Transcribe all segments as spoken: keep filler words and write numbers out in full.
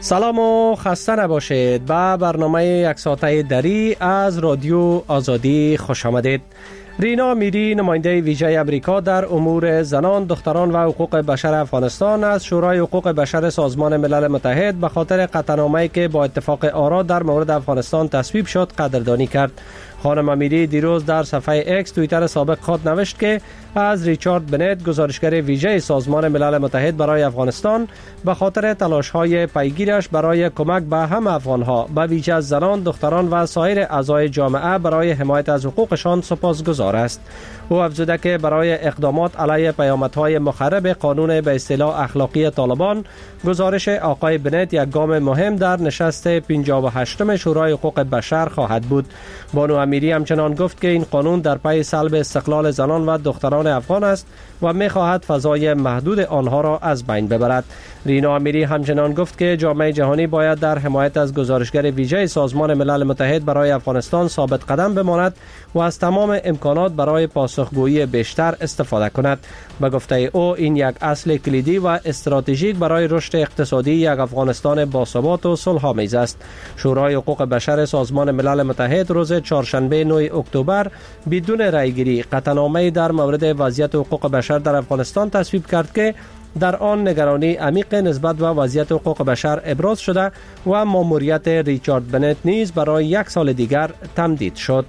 سلام و خسته نباشید. به برنامه یک ساعته دری از رادیو آزادی خوش آمدید. رینا میری، نماینده ویژه امریکا در امور زنان، دختران و حقوق بشر افغانستان از شورای حقوق بشر سازمان ملل متحد به خاطر قطعنامه‌ای که با اتفاق آرا در مورد افغانستان تصویب شد قدردانی کرد. خانم میری دیروز در صفحه اکس توییتر سابق خود نوشت که از ریچارد بنت، گزارشگر ویژه سازمان ملل متحد برای افغانستان، به خاطر تلاش‌های پیگیرش برای کمک به همه افغان‌ها، به ویژه زنان، دختران و سایر اعضای جامعه برای حمایت از حقوقشان سپاسگزار است. او افزوده که برای اقدامات علیه پیامدهای مخرب قانون به اصطلاح اخلاقی طالبان، گزارش آقای بنت یک گام مهم در نشست پنجاه و هشتم شورای حقوق بشر خواهد بود. بانو امیری همچنان گفت که این قانون در پی سلب استقلال زنان و دختران افغان است و می‌خواهد فضای محدود آنها را از بین ببرد. رینا امیری همچنان گفت که جامعه جهانی باید در حمایت از گزارشگر ویژه سازمان ملل متحد برای افغانستان ثابت قدم بماند و از تمام امکانات برای پاسخگویی بیشتر استفاده کند. به گفته او این یک اصل کلیدی و استراتژیک برای رشد اقتصادی یک افغانستان باثبات و صلح‌آمیز است. شورای حقوق بشر سازمان ملل متحد روز چهارشنبه نه اکتبر بدون رأیگیری قطعنامه‌ای در مورد وضعیت حقوق بشر در افغانستان تصویب کرد که در آن نگرانی عمیق نسبت به وضعیت حقوق بشر ابراز شده و ماموریت ریچارد بنت نیز برای یک سال دیگر تمدید شد.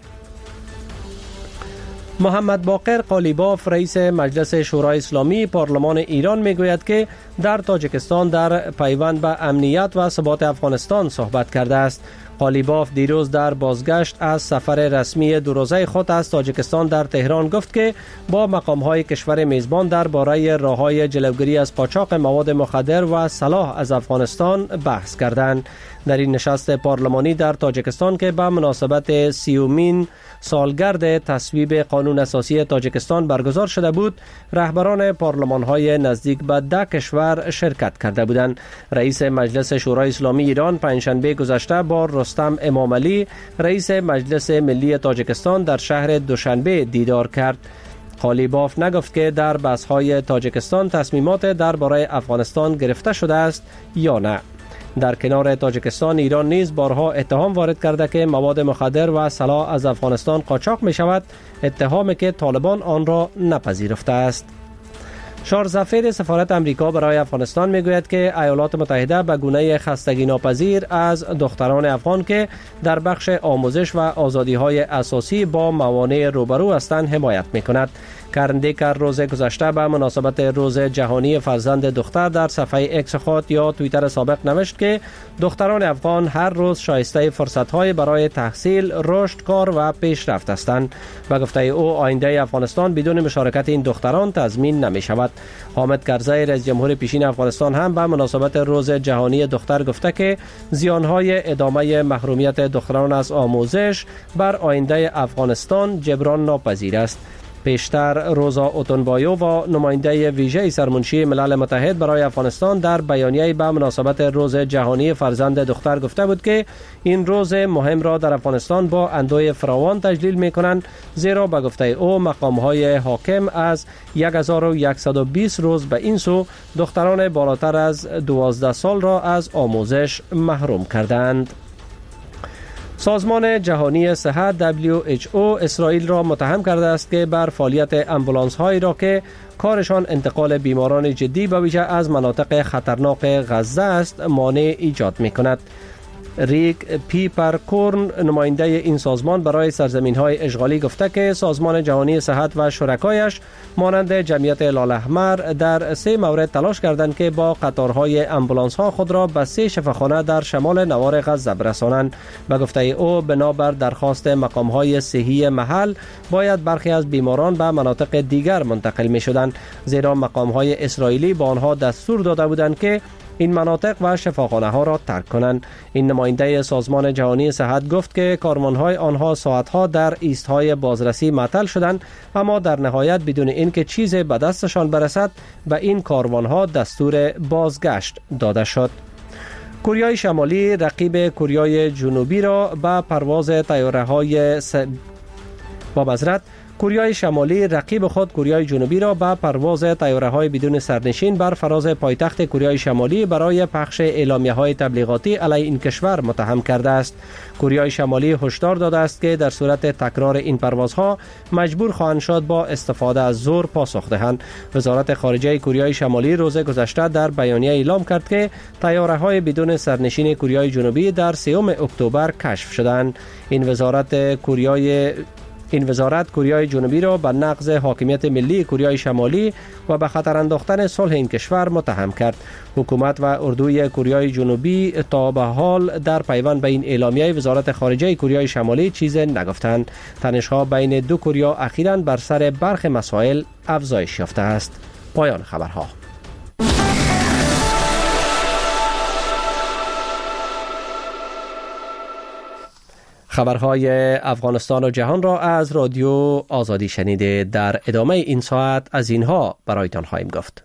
محمد باقر قالیباف، رئیس مجلس شورای اسلامی پارلمان ایران، میگوید که در تاجیکستان در پیوند به امنیت و ثبات افغانستان صحبت کرده است. قالیباف دیروز در بازگشت از سفر رسمی دو روزه خود از تاجیکستان در تهران گفت که با مقام‌های کشور میزبان درباره راه‌های جلوگیری از قاچاق مواد مخدر و سلاح از افغانستان بحث کردند. در این نشست پارلمانی در تاجیکستان که به مناسبت سیومین سالگرد تصویب قانون اساسی تاجیکستان برگزار شده بود، رهبران پارلمان‌های نزدیک به ده کشور شرکت کرده بودند. رئیس مجلس شورای اسلامی ایران پنجشنبه گذشته با رستم امام علی، رئیس مجلس ملی تاجیکستان، در شهر دوشنبه دیدار کرد. قالیباف نگفت که در بحث‌های تاجیکستان تصمیمات درباره افغانستان گرفته شده است یا نه. در کنار تاجیکستان، ایران نیز بارها اتهام وارد کرده که مواد مخدر و سلاح از افغانستان قاچاق می شود، اتهامی که طالبان آن را نپذیرفته است. چارلز زفیر، سفارت امریکا برای افغانستان، میگوید که ایالات متحده به گونه خستگی ناپذیر از دختران افغان که در بخش آموزش و آزادی‌های اساسی با موانع روبرو هستند حمایت می‌کند. کرن دیکر روز گذشته به مناسبت روز جهانی فرزند دختر در صفحه اکس خود یا توییتر سابق نوشت که دختران افغان هر روز شایسته فرصت‌های برای تحصیل، رشد، کار و پیشرفت هستند. به گفته او آینده افغانستان بدون مشارکت این دختران تضمین نمی‌شود. حامد کرزی، رئیس جمهور پیشین افغانستان، هم به مناسبت روز جهانی دختر گفته که زیان‌های ادامه محرومیت دختران از آموزش بر آینده افغانستان جبران ناپذیر است. پیشتر روزا اوتونبایو و نماینده ویژه سرمنشی ملل متحد برای افغانستان در بیانیه‌ای به مناسبت روز جهانی فرزند دختر گفته بود که این روز مهم را در افغانستان با اندوه فراوان تجلیل می‌کنند، زیرا به گفته او مقام‌های حاکم از هزار و صد و بیست روز به این سو دختران بالاتر از دوازده سال را از آموزش محروم کردند. سازمان جهانی صحت دبلیو اچ او اسرائیل را متهم کرده است که بر فعالیت امبولانس هایی را که کارشان انتقال بیماران جدی به ویژه از مناطق خطرناک غزه است مانع ایجاد می کند. ریک پیپرکورن، نماینده این سازمان برای سرزمین‌های اشغالی، گفته که سازمان جهانی صحت و شرکایش مانند جمعیت هلال احمر در سه مورد تلاش کردند که با قطارهای امبولانس‌ها خود را به سه شفاخانه در شمال نوار غزه برسانند. به گفته او بنابر درخواست مقام‌های صحی محل باید برخی از بیماران به مناطق دیگر منتقل می‌شدند، زیرا مقام‌های اسرائیلی به آنها دستور داده بودند که این مناطق و شفاخانه ها را ترک کنند. این نماینده سازمان جهانی صحت گفت که کاروان‌های آنها ساعت‌ها در ایست‌های بازرسی معطل شدند، اما در نهایت بدون اینکه چیزی به دستشان برسد به این کاروان‌ها دستور بازگشت داده شد. کره شمالی رقیب کره جنوبی را به پرواز طیاره‌های س... با معذرت کره شمالی رقیب خود کره جنوبی را به پرواز طیاره‌های بدون سرنشین بر فراز پایتخت کره شمالی برای پخش اعلامیه‌های تبلیغاتی علیه این کشور متهم کرده است. کره شمالی هشدار داده است که در صورت تکرار این پروازها مجبور خواهند شد با استفاده از زور پاسخ دهند. وزارت خارجه کره شمالی روز گذشته در بیانیه اعلام کرد که طیاره‌های بدون سرنشین کره جنوبی در سوم اکتبر کشف شدند. این وزارت کره این وزارت کره جنوبی را به نقض حاکمیت ملی کره شمالی و به خطر انداختن صلح این کشور متهم کرد. حکومت و اردوی کره جنوبی تا به حال در پیوند به این اعلامیه وزارت خارجه کره شمالی چیز نگفتند. تنش‌ها بین دو کره اخیراً بر سر برخی مسائل افزایش یافته است. پایان خبرها. خبرهای افغانستان و جهان را از رادیو آزادی شنیده. در ادامه این ساعت از اینها برایتان خواهیم گفت.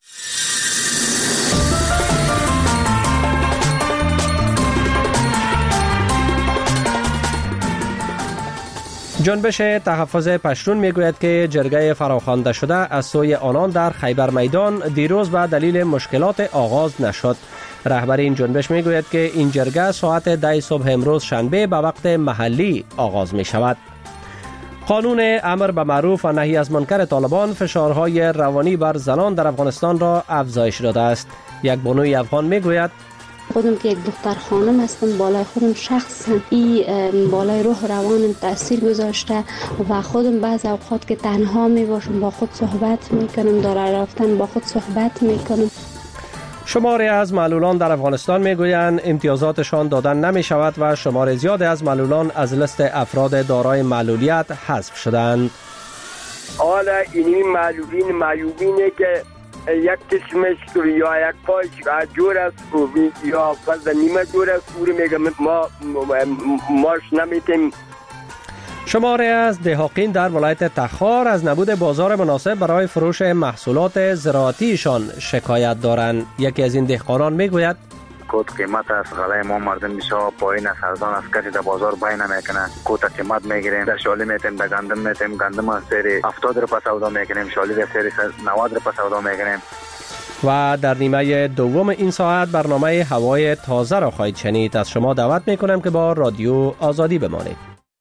جنبش تحفظ پشتون میگوید که جرگه فراخوانده شده از سوی آنان در خیبر میدان دیروز به دلیل مشکلات آغاز نشد. رهبر این جنبش میگوید که این جرگه ساعت ده صبح امروز شنبه به وقت محلی آغاز می شود. قانون امر به معروف و نهی از منکر طالبان فشارهای روانی بر زنان در افغانستان را افزایش داده است. یک بانوی افغان میگوید خودم که یک دختر خانم هستم، بالای خودم شخصا این بالای روح روان تاثیر گذاشته و خودم بعض اوقات که تنها می باشم با خود صحبت میکنم، داره رفتن با خود صحبت میکنم. شماری از معلولان در افغانستان میگویند امتیازاتشان دادن نمی شود و شمار زیادی از معلولان از لیست افراد دارای معلولیت حذف شدند. حالا این معلولین معیوبینه که یک قسمش یا یک پاش جور است یا فضا نیمه جور است، اوری میگه ما ماش نمیتیم. شماری از دهاقین در ولایت تخار از نبود بازار مناسب برای فروش محصولات زراعتیشان شکایت دارند. یکی از این دهقانان میگوید کوت قیمت است، غلای ما مردم بسیار پایین است، ارزان است، کسی در بازار بای نمیکنه. کوت قیمت میگیریم، در شالی میتیم، در گندم میتیم، گندم از سری هفتاد روپیه سودا میکنیم، شالی در سری نود روپیه سودا میکنیم. و در نیمه دوم این ساعت برنامه هوای تازه را خواهید شنید. از شما دعوت میکنم که با رادیو آزادی بمانید.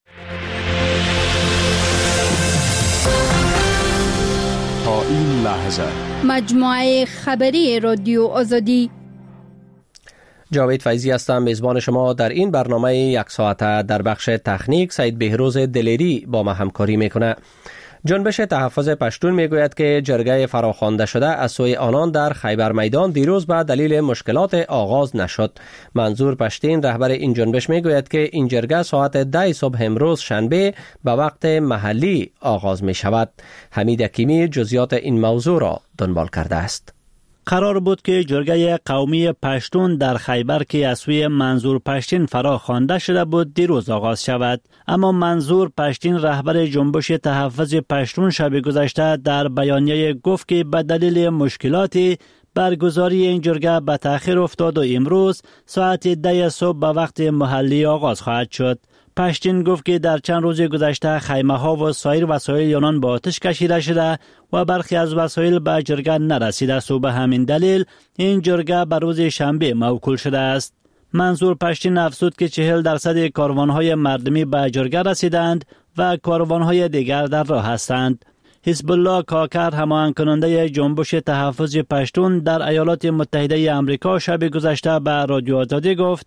تا این لحظه مجموعه خبری رادیو آزادی. جاوید فیضی هستم، میزبان شما در این برنامه یک ساعته. در بخش تکنیک سید بهروز دلیری با ما همکاری میکنه. جنبش تحفظ پشتون میگوید که جرگه فراخوانده شده از سوی آنان در خیبر میدان دیروز به دلیل مشکلات آغاز نشد. منظور پشتین رهبر این جنبش میگوید که این جرگه ساعت ده صبح امروز شنبه به وقت محلی آغاز می شود. حمید حکیمی جزئیات این موضوع را دنبال کرده است. قرار بود که جرگه قومی پشتون در خیبر که از سوی منظور پشتین فرا خوانده شده بود دیروز آغاز شود، اما منظور پشتین رهبر جنبش تحفظ پشتون شب گذشته در بیانیه گفت که به دلیل مشکلاتی برگزاری این جرگه به تأخیر افتاد و امروز ساعت ده صبح به وقت محلی آغاز خواهد شد. پشتین گفت که در چند روز گذشته خیمه ها و سایر وسایل یونان با آتش کشیده شده و برخی از وسایل به جرگه نرسیده است و به همین دلیل این جرگه به روز شنبه موکول شده است. منظور پشتین افزود که چهل درصد کاروانهای مردمی به جرگه رسیدند و کاروانهای دیگر در راه هستند. حزب الله کاکر هماهنگ کننده جنبش تحفظ پشتون در ایالات متحده آمریکا شب گذشته به رادیو آزادی گفت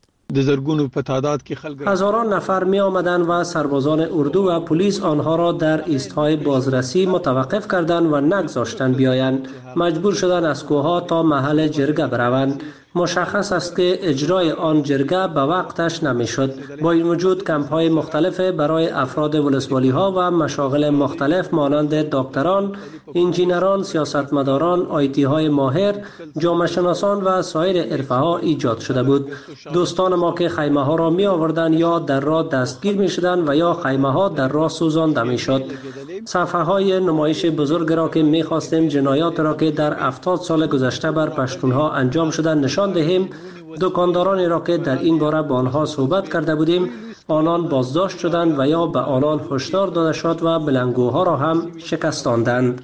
هزاران نفر می آمدند و سربازان اردو و پلیس آنها را در ایستهای بازرسی متوقف کردند و نگذاشتند بیایند. مجبور شدند از کوهها تا محل جرگه بروند. مشخص است که اجرای آن جرگه به وقتش نمیشد. با این وجود کمپ های مختلف برای افراد ولسوالی ها و مشاغل مختلف مانند دکتران، انجینران، سیاستمداران، آیتی های ماهر، جامعه شناسان و سایر حرفه ها ایجاد شده بود. دوستان ما که خیمه ها را می آوردن یا در راه دستگیر می شدند و یا خیمه ها در راه سوزانده می شد. صفحه های نمایش بزرگ را که می خواستیم جنایات را که در هفتاد سال گذشته بر پشتون ها انجام شده نشان دهیم، دکاندارانی را که در این باره با آنها صحبت کرده بودیم آنان بازداشت شدند و یا به آنان هشدار داده شد و بلنگوها را هم شکستاندند.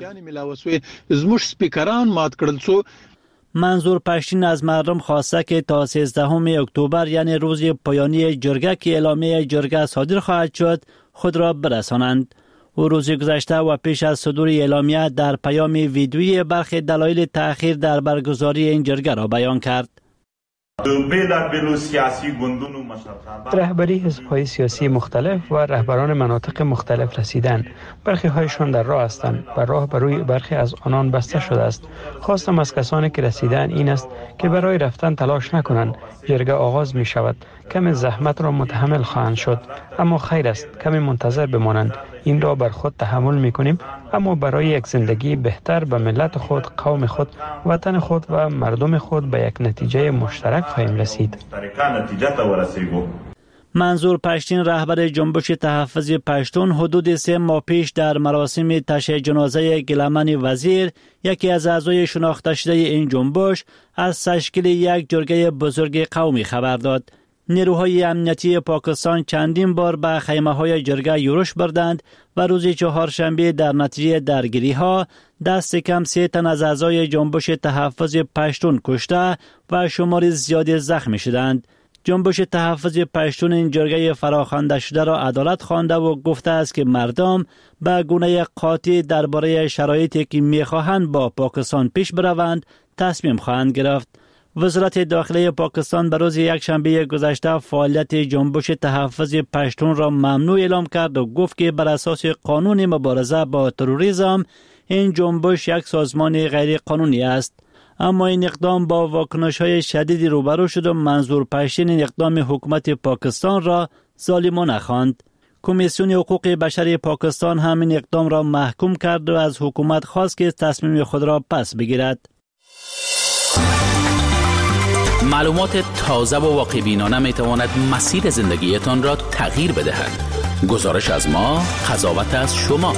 منظور پشتین از مردم خواسته که تا سیزدهم اکتبر یعنی روز پایانی جرگه که اعلامیه جرگه صادر خواهد شد خود را برسانند. او روز گذشته و پیش از صدور اعلامیه در پیام ویدیویی برخی دلایل تأخیر در برگزاری این جرگه را بیان کرد. رهبری حزب‌های سیاسی مختلف و رهبران مناطق مختلف رسیدند. برخی هایشان در راه هستند و راه بروی برخی از آنان بسته شده است. خواستم از کسانی که رسیدند این است که برای رفتن تلاش نکنند. جرگه آغاز می شود. کمی زحمت را متحمل خواهند شد، اما خیر است کمی منتظر بمانند. این را بر خود تحمل می کنیم، اما برای یک زندگی بهتر به ملت خود، قوم خود، وطن خود و مردم خود به یک نتیجه مشترک خواهیم رسید. منظور پشتین رهبر جنبش تحفظ پشتون حدود سه ماه پیش در مراسم تشییع جنازه گلمن وزیر، یکی از اعضای شناخته شده این جنبش، از تشکیل یک جرگه بزرگ قومی خبر داد. نیروهای امنیتی پاکستان چندین بار به خیمه های جرگه یورش بردند و روز چهارشنبه در نتیجه درگیری ها دست کم سه تن از اعضای جنبش تحفظ پشتون کشته و شمار زیادی زخمی شدند. جنبش تحفظ پشتون این جرگه فراخوانده شده را عدالت خوانده و گفته است که مردم به گونه قاطع درباره شرایطی که می‌خواهند با پاکستان پیش بروند تصمیم خواهند گرفت. وزارت داخلی پاکستان به روز یکشنبه گذشته فعالیت جنبش تحفظ پشتون را ممنوع اعلام کرد و گفت که بر اساس قانون مبارزه با تروریسم این جنبش یک سازمان غیر قانونی است. اما این اقدام با واکنش‌های شدیدی روبرو شد و منظور پشتین این اقدام حکومت پاکستان را ظالمانه خواند. کمیسیون حقوق بشر پاکستان هم این اقدام را محکوم کرد و از حکومت خواست که تصمیم خود را پس بگیرد. معلومات تازه و واقع‌بینانه می‌تواند مسیر زندگیتان را تغییر بدهد. گزارش از ما، قضاوت از شما.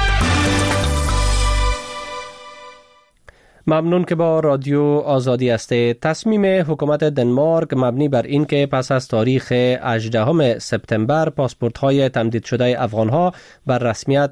ممنون که با رادیو آزادی هستید. تصمیم حکومت دنمارک مبنی بر این که پس از تاریخ هجدهم سپتامبر پاسپورت‌های تمدید شده افغان‌ها بر رسمیت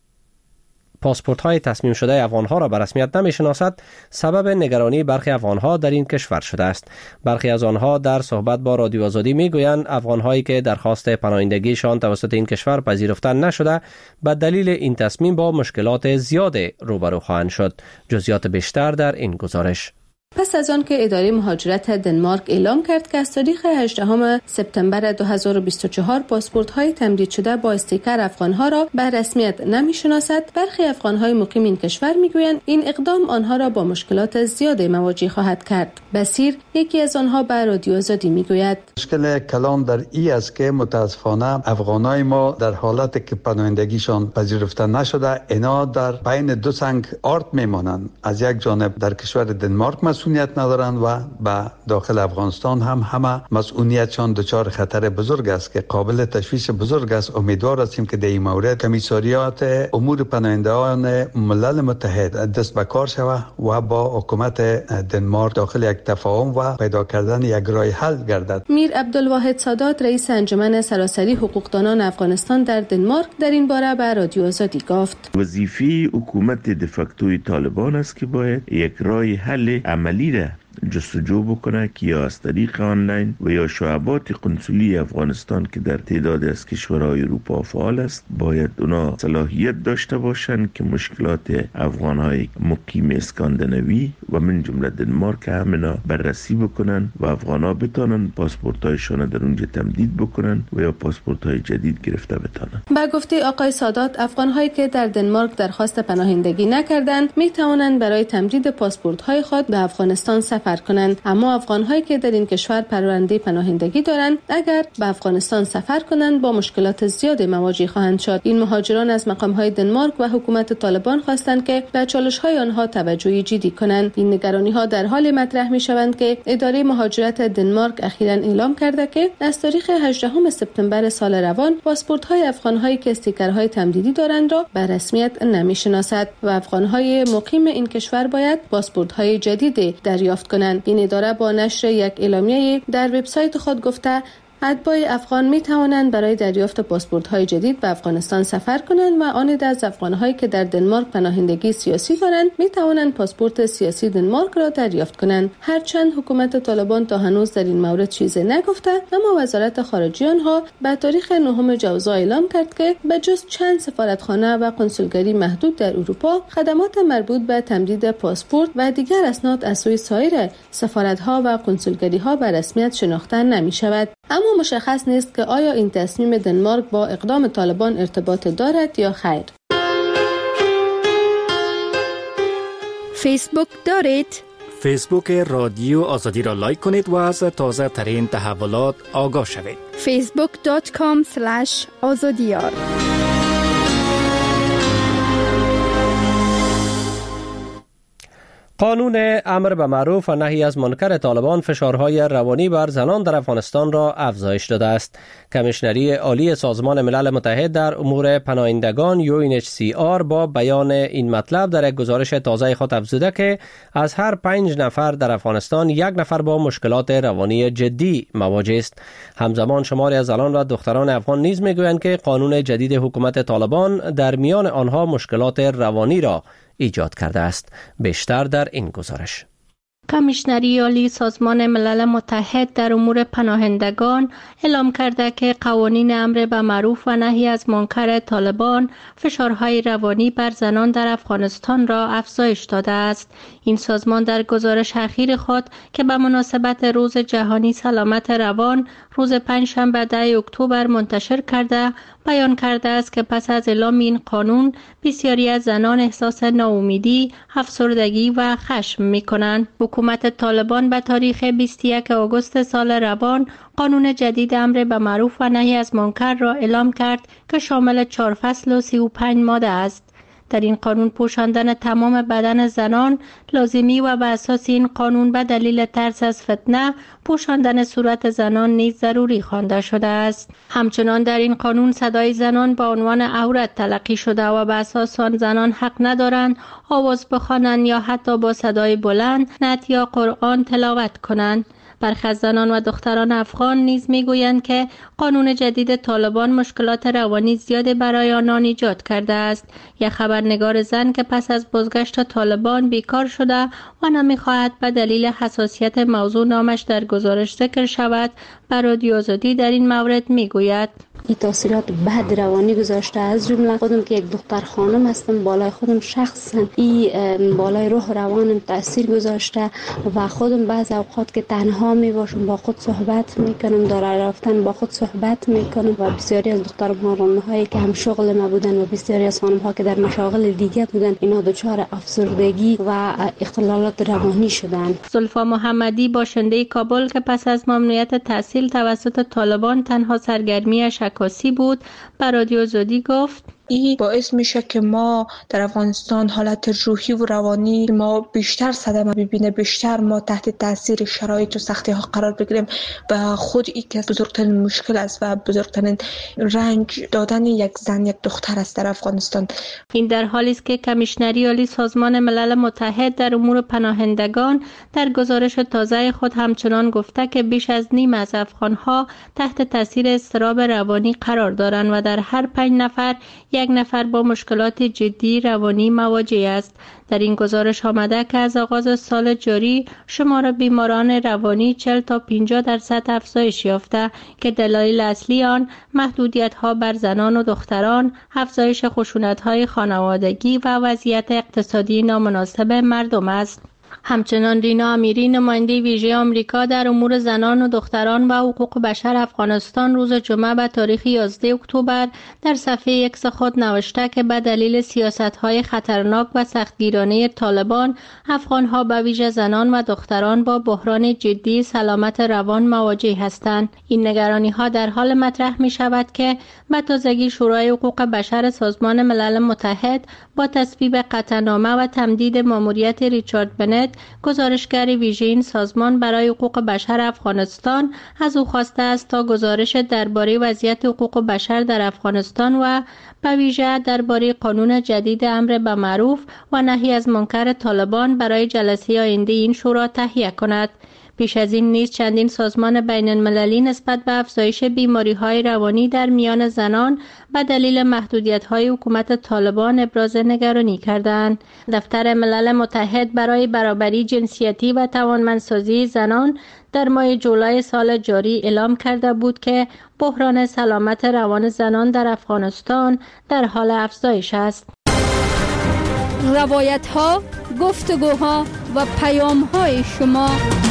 پاسپورت های تصمیم شده افغانها را به رسمیت نمی‌شناسد سبب نگرانی برخی افغانها در این کشور شده است. برخی از آنها در صحبت با رادیو آزادی میگویند افغانهایی که درخواست پناهندگیشان توسط این کشور پذیرفته نشده به دلیل این تصمیم با مشکلات زیاد روبرو خواهند شد. جزئیات بیشتر در این گزارش. پس از آن که اداره مهاجرت دنمارک اعلام کرد که از تاریخ هجدهم سپتامبر دو هزار و بیست و چهار پاسپورت‌های تمدید شده با استیکر افغان‌ها را به رسمیت نمی‌شناسد، برخی افغان‌های مقیم این کشور می‌گویند این اقدام آنها را با مشکلات زیاد مواجه خواهد کرد. بصیر یکی از آنها به رادیو آزادی می‌گوید مشکل کلان در این است که متاسفانه افغانای ما در حالتی که پناهندگیشان پذیرفته نشده اینا در بین دو سنگ آرد میمانند. از یک جانب در کشور دنمارک مسئولیت ندارند و به داخل افغانستان هم همه مسئولیتشان دچار خطر بزرگ است که قابل تشویش بزرگ است. امیدوار هستیم که در این مورد کمیساریات امور پناهندگان ملل متحد دست به کار شود و با حکومت دنمارک داخل یک تفاهم و پیدا کردن یک راه حل گردد. میر عبدالواحد سادات رئیس انجمن سراسری حقوقدانان افغانستان در دنمارک در این باره به رادیو آزادی گفت وظیفه حکومت دفاکتوی طالبان است که باید یک راه حل عملی را جستجو بکنه که یا از طریق آنلاین و یا شعبات قنصلی افغانستان که در تعداد از کشورهای اروپا فعال است باید اونا صلاحیت داشته باشند که مشکلات افغانهای مقیم اسکاندیناوی و من جمله دنمارک همینا بررسی بکنن و افغانها بتانن پاسپورت‌هایشان در اونجا تمدید بکنن و یا پاسپورت‌های جدید گرفته بتانن. با گفته آقای سادات افغانهایی که در دنمارک درخواست پناهندگی نکردند می توانند برای تمدید پاسپورت‌های خود به افغانستان سفر کنند، اما افغان‌هایی که در این کشور پرونده پناهندگی دارند اگر به افغانستان سفر کنند با مشکلات زیاد مواجه خواهند شد. این مهاجران از مقام‌های دنمارک و حکومت طالبان خواستند که به چالش‌های آنها توجه جدی کنند. این نگرانی‌ها در حال مطرح می‌شوند که اداره مهاجرت دنمارک اخیراً اعلام کرده که از تاریخ هجدهم سپتامبر سال روان پاسپورت‌های افغان‌هایی که استیکرهای تمدیدی دارند را به رسمیت نمی‌شناسد و افغان‌های مقیم این کشور باید پاسپورت‌های جدید دریافت کنند. این اداره با نشر یک اعلامیه در وبسایت خود گفته اتباع افغان می توانند برای دریافت پاسپورت‌های جدید به افغانستان سفر کنند و آن از افغان‌هایی که در دنمارک پناهندگی سیاسی دارند می توانند پاسپورت سیاسی دنمارک را دریافت کنند. هرچند حکومت طالبان تا هنوز در این مورد چیزی نگفته، اما وزارت خارجه آنها به تاریخ نهم ژوئن اعلام کرد که به جز چند سفارتخانه و کنسولگری محدود در اروپا، خدمات مربوط به تمدید پاسپورت و دیگر اسناد از سوی سایر سفارت‌ها و کنسولگری‌ها به رسمیت شناخته نمی‌شود. اما مشخص نیست که آیا این تصمیم دنمارک با اقدام طالبان ارتباط دارد یا خیر. فیسبوک دارید؟ فیسبوک رادیو آزادی را لایک کنید و از تازه ترین تحولات آگاه شوید. فیسبوک دات کام اسلش آزادیار. قانون امر به معروف و نهی از منکر طالبان فشارهای روانی بر زنان در افغانستان را افزایش داده است. کمیشنری عالی سازمان ملل متحد در امور پناهندگان یو ان اچ سی آر با بیان این مطلب در یک گزارش تازه خود افزوده که از هر پنج نفر در افغانستان یک نفر با مشکلات روانی جدی مواجه است. همزمان شماری از زنان و دختران افغان نیز میگویند که قانون جدید حکومت طالبان در میان آنها مشکلات روانی را ایجاد کرده است. بیشتر در این گزارش. کمیشنری عالی سازمان ملل متحد در امور پناهندگان اعلام کرده که قوانین امر به معروف و نهی از منکر طالبان فشارهای روانی بر زنان در افغانستان را افزایش داده است. این سازمان در گزارش اخیر خود که به مناسبت روز جهانی سلامت روان روز پنجشنبه ده اکتبر منتشر کرده بیان کرده است که پس از اعلام این قانون بسیاری از زنان احساس ناامیدی، افسردگی و خشم می‌کنند. حکومت طالبان به تاریخ بیست و یکم آگوست سال روان قانون جدید امر به معروف و نهی از منکر را اعلام کرد که شامل چهار فصل و سی و پنج ماده است. در این قانون پوشاندن تمام بدن زنان لازمی و به اساس این قانون به دلیل ترس از فتنه پوشاندن صورت زنان نیز ضروری خوانده شده است. همچنان در این قانون صدای زنان به عنوان عورت تلقی شده و به اساس آن زنان حق ندارند آواز بخوانند یا حتی با صدای بلند نعت یا قرآن تلاوت کنند. برخی از زنان و دختران افغان نیز میگویند که قانون جدید طالبان مشکلات روانی زیاد برای آنان ایجاد کرده است. یک خبرنگار زن که پس از بازگشت طالبان بیکار شده و نمیخواهد به دلیل حساسیت موضوع نامش در گزارش ذکر شود، بر رادیو آزادی در این مورد میگوید: این تاثیرات بد روانی گذاشته، از جمله خودم که یک دختر خانم هستم، بالای خودم شخصا این بالای روح روانم تاثیر گذاشته و خودم بعض اوقات که تنها می باشم با خود صحبت میکنم، داره رفتن با خود صحبت میکنم و بسیاری از دختر خانم هایی که هم شغل ما بودن و بسیاری از خانم ها که در مشاغل دیگه بودن اینا دچار افسردگی و اختلالات روانی شدن. زلفا محمدی باشنده کابل که پس از ممنوعیت تحصیل توسط طالبان تنها سرگرمیش عکاسی بود، بر رادیو آزادی گفت: این باعث میشه که ما در افغانستان حالت روحی و روانی ما بیشتر صدمه ببینه، بیشتر ما تحت تاثیر شرایط و سختی ها قرار بگیریم و خود این که بزرگترین مشکل است و بزرگترین رنج دادن یک زن یک دختر است در افغانستان. این در حالی است که کمیشنری عالی سازمان ملل متحد در امور پناهندگان در گزارش تازه خود همچنان گفته که بیش از نیم از افغانها تحت تاثیر اضطراب روانی قرار دارند و در هر پنج نفر یک نفر با مشکلات جدی روانی مواجه است. در این گزارش آمده که از آغاز سال جاری شمار بیماران روانی چهل تا پنجاه درصد افزایش یافته که دلایل اصلی آن محدودیت‌ها بر زنان و دختران، افزایش خشونت‌های خانوادگی و وضعیت اقتصادی نامناسب مردم است. همچنان رینا امیری نماینده ویژه آمریکا در امور زنان و دختران و حقوق بشر افغانستان روز جمعه به تاریخ یازده اکتبر در صفحه اکس خود نوشته که به دلیل سیاست‌های خطرناک و سختگیرانه طالبان افغان‌ها به ویژه زنان و دختران با بحران جدی سلامت روان مواجه هستند. این نگرانی‌ها در حال مطرح می‌شود که به تازگی شورای حقوق بشر سازمان ملل متحد با تصویب قطعنامه و تمدید ماموریت ریچارد بنت گزارشگر ویژه این سازمان برای حقوق بشر افغانستان از او خواسته است تا گزارش درباره وضعیت حقوق بشر در افغانستان و به ویژه درباره قانون جدید امر به معروف و نهی از منکر طالبان برای جلسه آینده این شورا تهیه کند. پیش از این نیز چندین سازمان بین المللی نسبت به افزایش بیماری‌های روانی در میان زنان به دلیل محدودیت‌های حکومت طالبان ابراز نگرانی کردند. دفتر ملل متحد برای برابری جنسیتی و توانمندسازی زنان در ماه جولای سال جاری اعلام کرده بود که بحران سلامت روان زنان در افغانستان در حال افزایش است. روایت‌ها، گفتگوها و پیام‌های شما.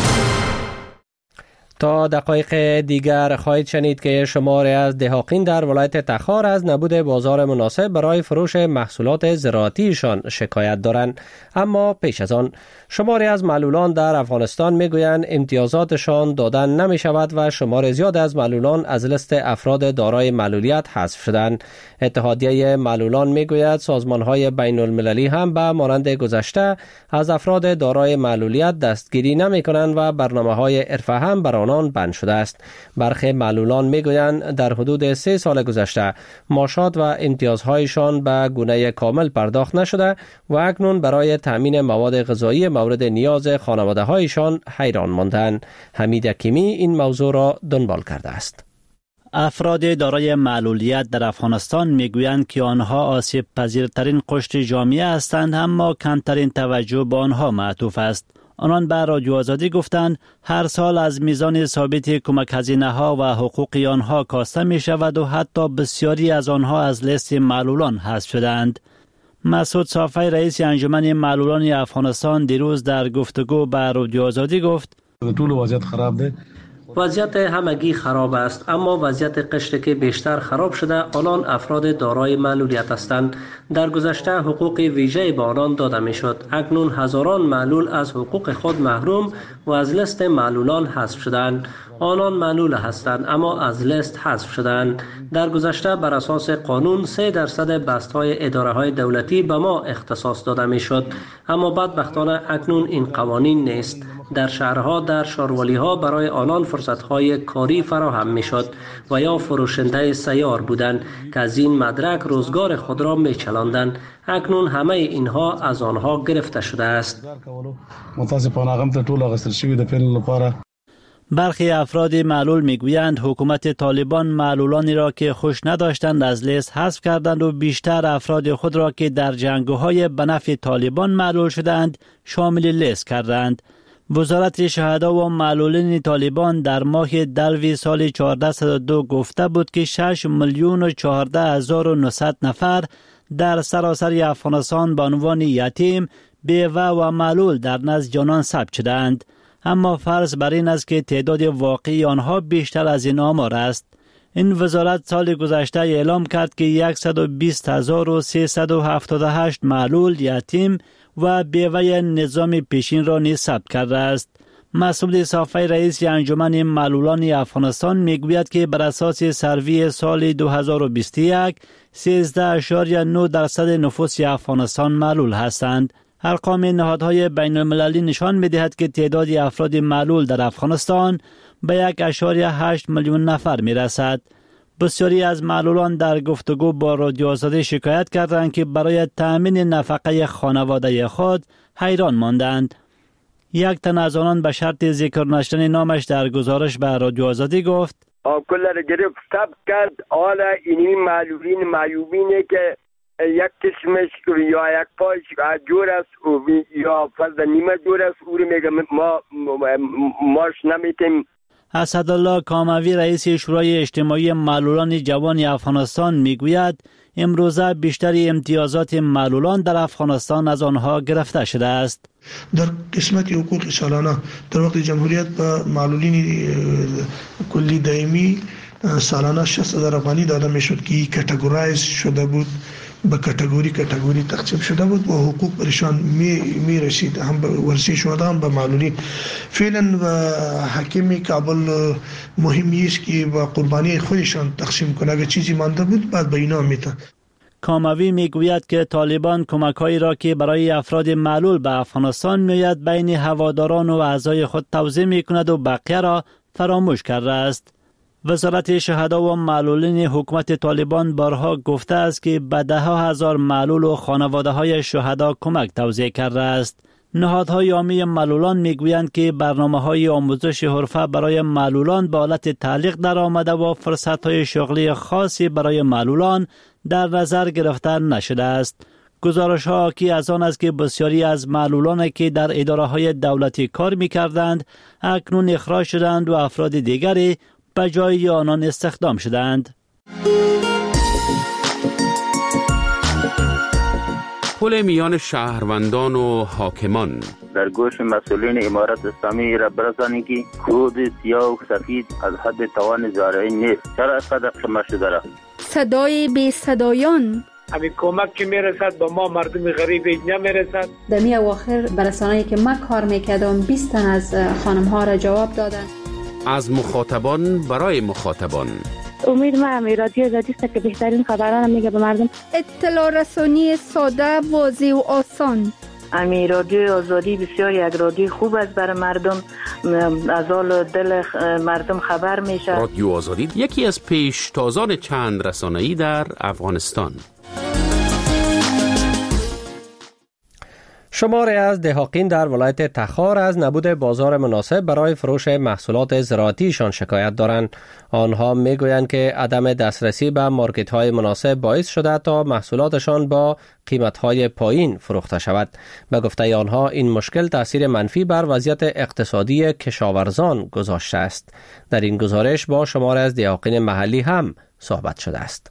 تا دقایق دیگر خواهید شنید که شماری از دهاقین در ولایت تخار از نبود بازار مناسب برای فروش محصولات زراعتیشان شکایت دارند. اما پیش از آن شماری از معلولان در افغانستان میگویند امتیازاتشان دادن نمی شود و شمار زیاد از معلولان از لیست افراد دارای معلولیت حذف شدند. اتحادیه معلولان میگوید سازمان‌های بین المللی هم به مانند گذشته از افراد دارای معلولیت دستگیری نمی‌کنند و برنامه‌های ارفع هم بر آنان بند شده است. برخی معلولان میگویند در حدود سه سال گذشته معاشات و امتیازهایشان به گونه کامل پرداخت نشده و اکنون برای تامین مواد غذایی مورد نیاز خانواده‌هایشان حیران ماندند. حمید حکیمی این موضوع را دنبال کرده است. افراد دارای معلولیت در افغانستان میگویند که آنها آسیب پذیرترین قشر جامعه هستند، اما کمترین توجه به آنها معطوف است. آنان به رادیو آزادی گفتند هر سال از میزان ثابت کمک هزینه ها و حقوق آنها کاسته می شود و حتی بسیاری از آنها از لیست معلولان حذف شدند. مسعود صافی رئیس انجمن معلولان افغانستان دیروز در گفتگو به رادیو آزادی گفت طول وضعیت خراب ده. وضعیت همگی خراب است، اما وضعیت قشری که بیشتر خراب شده آنان افراد دارای معلولیت هستند. در گذشته حقوق ویژه به آنان داده می شد. اکنون هزاران معلول از حقوق خود محروم و از لیست معلولان حذف شدند. آنان معلول هستند اما از لیست حذف شدند. در گذشته بر اساس قانون سه درصد بست‌های اداره‌های دولتی به ما اختصاص داده می شد، اما بدبختانه اکنون این قوانین نیست. در شهرها در شاروالی‌ها برای آنان فرصت‌های کاری فراهم می‌شد و یا فروشنده سیار بودند که از این مدرک روزگار خود را می‌چلاندند. اکنون همه اینها از آنها گرفته شده است. برخی افراد معلول میگویند حکومت طالبان معلولانی را که خوش نداشتند از لیست حذف کردند و بیشتر افراد خود را که در جنگ‌های به نفع طالبان معلول شدند شامل لیست کردند. وزارت شهدا و معلولین طالبان در ماه دلو سال چهارده صد و دو گفته بود که شش میلیون و چهارده هزار و نهصد نفر در سراسر افغانستان به عنوان یتیم، بیوه و معلول در نزد جانان ثبت شدند. اما فرض بر این است که تعداد واقعی آنها بیشتر از این آمار است. این وزارت سال گذشته اعلام کرد که صد و بیست هزار و سیصد و هفتاد و هشت معلول، یتیم و بیوه نظام پیشین را نیز ثبت کرده است. مسعود صافی رئیس انجمن معلولان افغانستان میگوید که بر اساس سروی سال دو هزار و بیست و یک سیزده اشاریه نه درصد نفوس افغانستان معلول هستند. ارقام نهادهای بین المللی نشان می‌دهد که تعداد افراد معلول در افغانستان به یک اشاریه هشت میلیون نفر میرسد. بسیاری از معلولان در گفتگو با رادیو آزادی شکایت کردند که برای تأمین نفقه خانواده خود حیران ماندند. یک تن از آنان به شرط ذکر نشدن نامش در گزارش به رادیو آزادی گفت کل را گرفت ثبت کرد. حالا اینی معلولین معیوبینه که یک قسمش یا یک پاش جور است یا فضل نیمه جور است، او رو میگه ما ماش نمیتیم. اسدالله کاموی رئیس شورای اجتماعی معلولان جوان افغانستان میگوید امروزه بیشتر امتیازات معلولان در افغانستان از آنها گرفته شده است. در قسمت حقوق سالانه در وقت جمهوریت به معلولین کلی دائمی سالانه شصت هزار افغانی داده میشد که کاتگورایز شده بود، به کاتگوری کاتگوری تقسیم شده بود و حقوق برشان می می رسید، هم به ورزشی شده هم به معلولین. فعلا و حکیم کابل مهمی است که با قربانی خودشان تقسیم کنه، اگر چیزی مانده بود بعد به اینا میتن. کاموی میگوید که طالبان کمک‌هایی را که برای افراد معلول به افغانستان میآید بین هواداران و اعضای خود توزیع میکند و بقیه را فراموش کرده است. وزارت شهدا و معلولین حکومت طالبان بارها گفته است که به ده ها هزار معلول و خانواده های شهدا کمک توزیع کرده است. نهادهای عامی معلولان میگویند که برنامه‌های آموزش حرفه برای معلولان به حالت تعلیق در آمده و فرصت‌های شغلی خاصی برای معلولان در نظر گرفته نشده است. گزارش ها حاکی از آن است که بسیاری از معلولان که در اداره های دولتی کار می‌کردند اکنون اخراج شدند و افراد دیگری به جای آنان استخدام شدند. پل میان شهروندان و حاکمان در گوش مسئولین امارت اسلامی را برسانید که کود سیاه و سفید از حد توان زارعی نیست. چرا از قدر شما شده را؟ صدای بی صدایان همین کمک که میرسد با ما مردم غریب نمیرسد. در می اواخر برسانه‌ای که من کار میکردم بیست تن از خانم ها را جواب دادن. از مخاطبان برای مخاطبان. امید ما هم رادیو آزادی است که بهترین خبران میگه به مردم. اطلاع رسانی ساده، واضح و آسان. امی رادیو آزادی بسیار یک رادیو خوب است برای مردم، از حال دل مردم خبر میشه. رادیو آزادی یکی از پیشتازان چند رسانه‌ای در افغانستان. شماری از دهاقین در ولایت تخار از نبود بازار مناسب برای فروش محصولات زراعتیشان شکایت دارند. آنها میگویند که عدم دسترسی به مارکت های مناسب باعث شده تا محصولاتشان با قیمت های پایین فروخته شود. به گفته آنها این مشکل تاثیر منفی بر وضعیت اقتصادی کشاورزان گذاشته است. در این گزارش با شماری از دهاقین محلی هم صحبت شده است.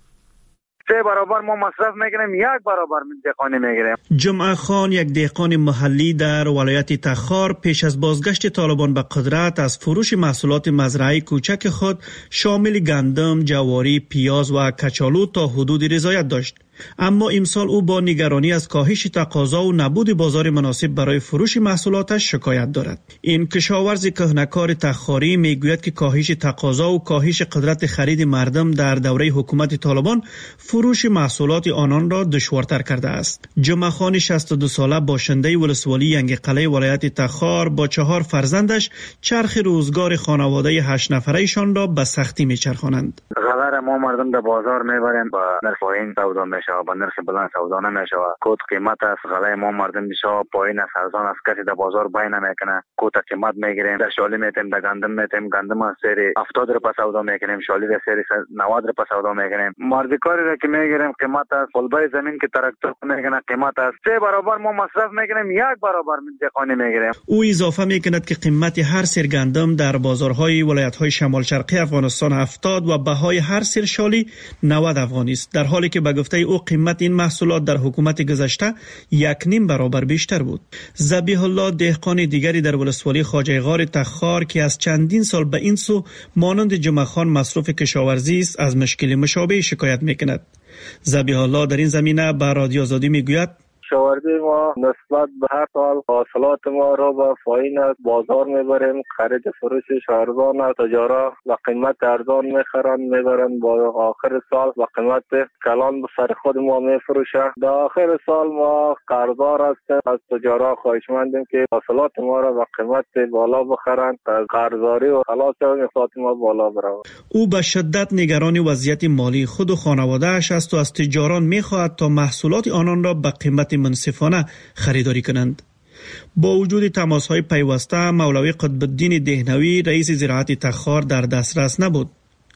سه برابر ما مصرف میکنیم، یک برابر دهقانی میگیریم. جمعه خان یک دهقان محلی در ولایت تخار پیش از بازگشت طالبان به قدرت از فروش محصولات مزرعی کوچک خود شامل گندم، جواری، پیاز و کچالو تا حدود رضایت داشت. اما امسال او با نگرانی از کاهش تقاضا و نبود بازار مناسب برای فروش محصولاتش شکایت دارد. این کشاورز کهنه‌کار تخاری میگوید که کاهش تقاضا و کاهش قدرت خرید مردم در دوره حکومت طالبان فروش محصولات آنان را دشوارتر کرده است. جمعه خان شصت و دو ساله باشنده ولسوالی ینگ قلعه ولایت تخار با چهار فرزندش چرخ روزگار خانواده هشت نفره‌شان را به سختی میچرخانند. غلر ما مردم در بازار میبریم با نرخ پایین سودا میشه، با نرخ بلند سودا نمیشه. کد قیمت است غلای ما مردم میشه پایین است، ارزان است، کسی در بازار بای نمیکنه. کد قیمت میگیریم، در شالی میتیم، در گندم میتیم، گندم از سری هفتاد روپیه سودا میکنیم، شالی در سری نود روپیه سودا میکنیم. مردکاری را که میگیریم قیمت است، فلبای زمین که تراکتور میکنه قیمت است، سه برابر ما مصرف میکنیم، یک برابر دهقانی میگیریم. او اضافه میکند که قیمت هر سر گندم در بازارهای ولایت‌های شمال شرقی افغانستان هفتاد و بهای هر سر شالی نود افغانی است، در حالی که به گفته او قیمت این محصولات در حکومت گذشته یک نیم برابر بیشتر بود. ذبیح الله دهقان دیگری در ولسوالی خواجه غار تخار که از چندین سال به این سو مانند جمعه خان مصروف کشاورزی است از مشکل مشابه شکایت میکند. ذبیح الله در این زمینه به رادیو آزادی میگوید کشاورزی ما نسبت به هر سال حاصلات ما را به پایین از بازار میبریم، خرید فروشش ارزان است، تجارا به قیمت ارزان میخرن میبرن، با آخر سال به قیمت کلان به سر خود ما میفروشن. در آخر سال ما قرضدار هستیم، از تجارا خواهشمندیم که حاصلات ما را به قیمت بالا بخرن، از قرضداری و خلاص اقتصاد ما بالا بره. او به شدت نگران وضعیت مالی خود و خانواده‌اش است و از تجاران میخواهد تا محصولات آنان را به قیمت منصفانه خریداری کنند. با وجود تماس‌های پیوسته، مولوی قطب الدین دهنوی رئیس زراعت تخار در دسترس نبود.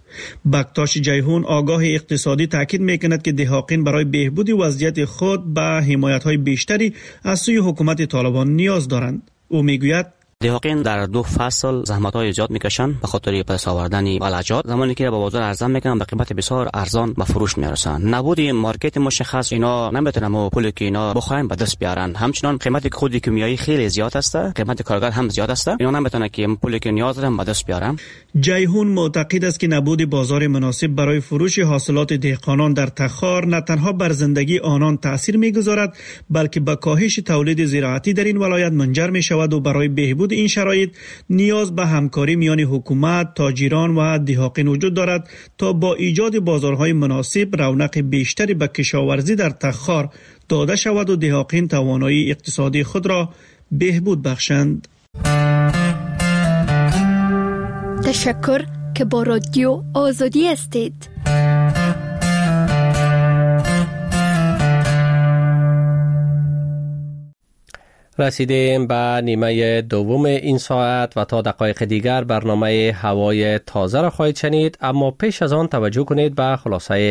بکتاش جیهون آگاه اقتصادی تاکید میکند که دهاقین برای بهبود وضعیت خود به حمایت‌های بیشتری از سوی حکومت طالبان نیاز دارند. او میگوید دهاقین در دو فصل زحمت‌های زیاد میکشن به خاطر پس آوردن ولجات، زمانی که به بازار ارزان میکنن به قیمت بسیار ارزان به فروش میرسن. نبود مارکت مشخص اینا نمیتونن مو پولی که اینا بخواین به دست بیارن. همچنان قیمت خود کیمیایی خیلی زیاد است، قیمت کارگر هم زیاد است، اینا نمیتونن که پولی که نیاز دارن به دست بیارن. جیهون معتقد است که نبود بازار مناسب برای فروش حاصلات دهقانان در تخار نه تنها بر زندگی آنان تاثیر میگذارد، بلکه به کاهش تولید زراعتی در این ولایت منجر میشود و برای بهبود این شرایط نیاز به همکاری میان حکومت، تاجران و دهاقین وجود دارد تا با ایجاد بازارهای مناسب رونق بیشتری به کشاورزی در تخار داده شود و دهاقین توانایی اقتصادی خود را بهبود بخشند. تشکر که با رادیو آزادی هستید. رسیدیم به نیمه دوم این ساعت و تا دقایق دیگر برنامه هوای تازه را خواهید شنید، اما پیش از آن توجه کنید به خلاصه